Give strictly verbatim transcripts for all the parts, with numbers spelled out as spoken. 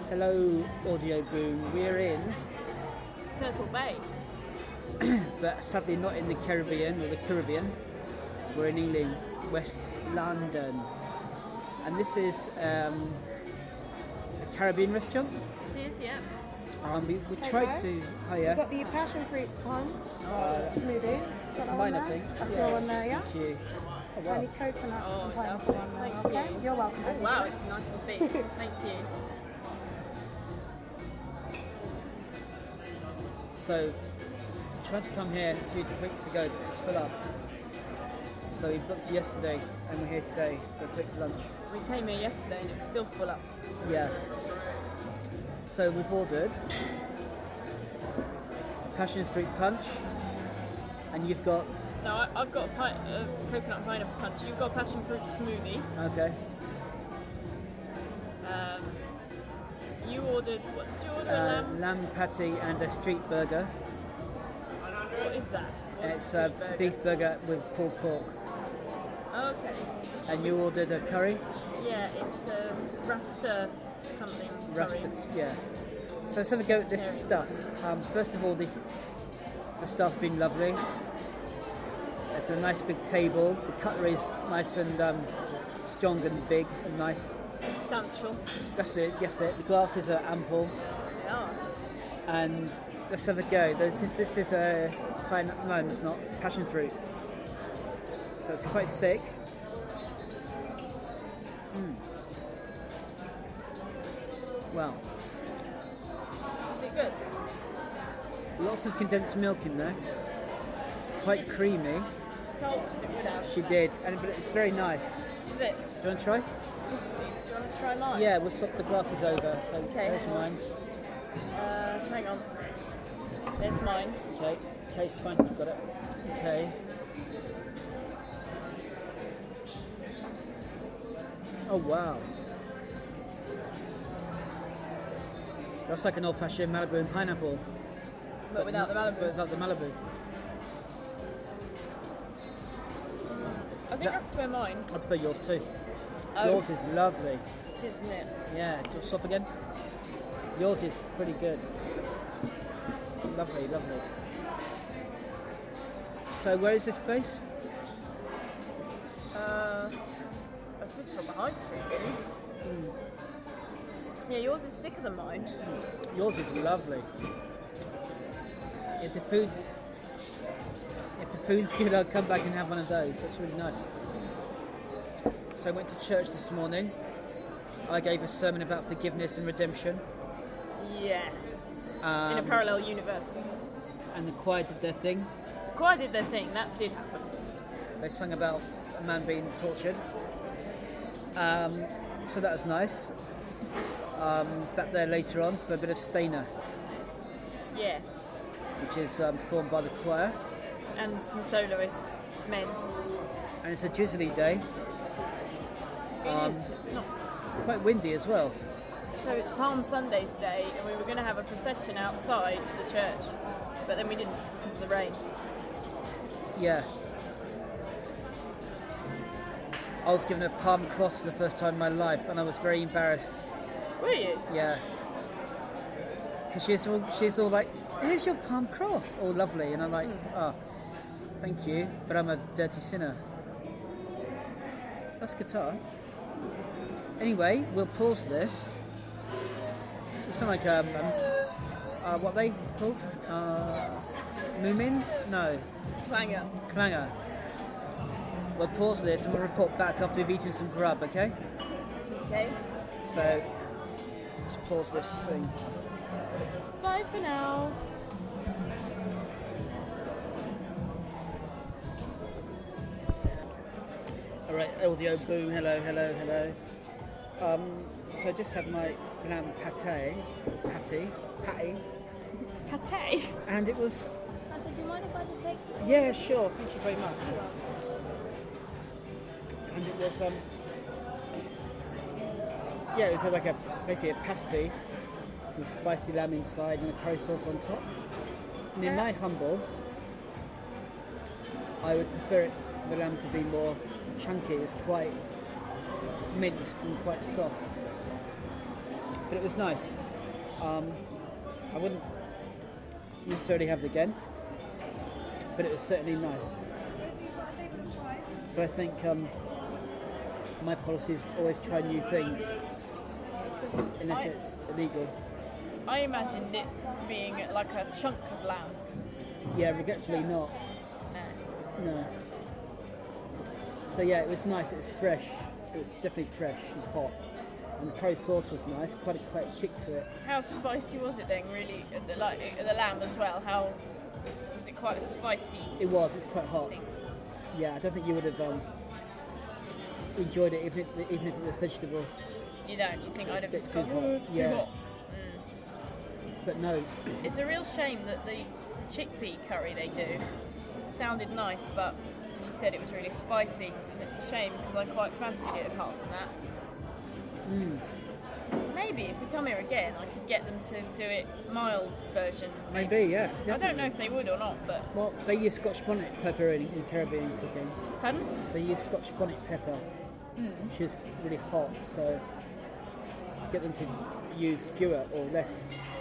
Hello, Audio Boom. We're in, Turtle Bay. but sadly not in the Caribbean or the Caribbean. We're in Ealing, West London, and this is um, a Caribbean restaurant. It is, yeah. Um, we we Hey tried guys. to. We've Hiya. got the passion fruit punch Uh, smoothie. It's Got that mine, on I there? think. That's Yeah. your one there, yeah? Thank you. Oh, wow. Any coconut Oh, and pineapple lovely. on there. Thank Okay, you. you're welcome. Oh, Daisy. wow, it's nice and big. Thank you. So, we tried to come here a few weeks ago, but it's full up. So we booked yesterday, and we're here today for a quick lunch. We came here yesterday and it was still full up. Yeah. So we've ordered passion fruit punch, and you've got No, I, I've got a pi- uh, coconut and pineapple punch. You've got a passion fruit smoothie. okay. Um, you ordered, what did you order? a Uh, lamb? lamb patty and a street burger. What is that? What's It's the a burger? beef burger with pulled pork. Okay. And you ordered a curry, Yeah, it's um, rasta something. rasta. curry. Yeah. So let's have a go at this stuff. Um, first of all, this the stuff been lovely. It's a nice big table. The cutlery is nice and um, strong and big and nice. Substantial. That's it. Yes, it. The glasses are ample. Yeah. And let's have a go. This is, this is a pine, no, it's not passion fruit. So it's quite thick. Mm. Well, Is it good? lots of condensed milk in there. Quite creamy. She told us it would have. She did, and but it's very nice. Is it? Do you want to try? Yes, please. Do you want to try mine? Yeah, we'll swap the glasses over. So Okay. there's mine. Uh, hang on. There's mine. Okay, okay, it's fine. Got it. Okay. Oh wow. That's like an old-fashioned Malibu and pineapple. But without the But Malibu. without the Malibu. I think That- I prefer mine. I prefer yours too. Oh. Yours is lovely. It is, isn't it? Yeah, do you want to swap again? Yours is pretty good. Lovely, lovely. So where is this place? Uh, I suppose it's on the high street, really. Yeah, yours is thicker than mine. Yours is lovely. If the food's if the food's good, I'll come back and have one of those. That's really nice. So I went to church this morning. I gave a sermon about forgiveness and redemption. Yeah. Um, In a parallel universe. and the choir did their thing. Choir did their thing. That did happen. They sung about a man being tortured. Um, so that was nice. Um, back there later on for a bit of Stainer, Yeah. which is um, performed by the choir. And some soloists, men. And it's a drizzly day, It Um, is. It's not. quite windy as well. So it's Palm Sunday today, and we were going to have a procession outside the church, but then we didn't because of the rain. Yeah. I was given a palm cross for the first time in my life, and I was very embarrassed. Were you? Yeah. Because she's all, she's all like, here's your palm cross. All lovely. And I'm like, oh, thank you, but I'm a dirty sinner. That's guitar. Anyway, we'll pause this. It sound like, um, um, uh, what are they called? Uh, Moomins? No, Clanger. Clanger. We'll pause this and we'll report back after we've eaten some grub, okay? Okay. So, let's pause this thing. Bye for now. Alright, audio boom, hello, hello, hello. Um, so I just had my lamb pate, patty, patty, Pate. and it was, I said, do you mind if I just take yeah, sure, thank you very much. And it was, um, yeah, it was like a, basically a pasty with spicy lamb inside and a curry sauce on top. And in my humble, I would prefer it for the lamb to be more chunky. It's quite minced and quite soft. but it was nice. Um, I wouldn't necessarily have it again, but it was certainly nice. But I think um, my policy is to always try new things, unless I- it's illegal. I imagined it being like a chunk of lamb. Yeah, regretfully not. No. No. So yeah, it was nice. It was fresh. It was definitely fresh and hot. And the curry sauce was nice. Quite a quite a kick to it. How spicy was it then? Really, uh, the, like uh, the lamb as well. How was it? Quite a spicy It was. It's quite hot. thing. Yeah, I don't think you would have um, enjoyed it even if, even if it was vegetable. You don't. You think It's I'd a have bit just too gone, hot. "Oh, it's Yeah. too hot." But no, It's a real shame that the chickpea curry they do sounded nice, but as you said, it was really spicy, and it's a shame because I quite fancied it apart from that. mm, Maybe if we come here again, I could get them to do it mild version. maybe yeah. I don't definitely. know if they would or not, but Well, they use Scotch bonnet pepper in, in Caribbean cooking. pardon? They use Scotch bonnet pepper, which is really hot. So get them to use fewer or less.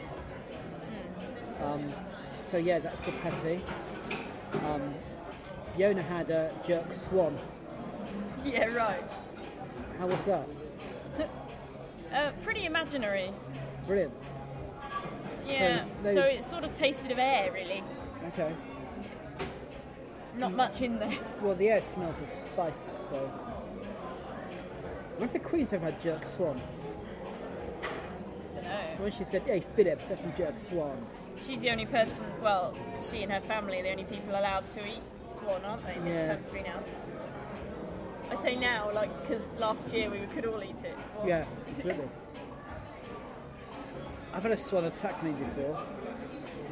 Um, so yeah, that's the patty. Um, Fiona had a jerk swan. Yeah, right. How was that? Uh, pretty imaginary. Brilliant. Yeah. they- So it sort of tasted of air, really. Okay. Not much in there. Well, the air smells of spice, so. What if the Queen's ever had jerk swan? Don't know. When she said, "Hey, Philip, that's some jerk swan." She's the only person. Well, she and her family are the only people allowed to eat swan, aren't they? In this Yeah. country now. I say now, like, because last year we could all eat it. Well, Yeah, absolutely. I've had a swan attack me before.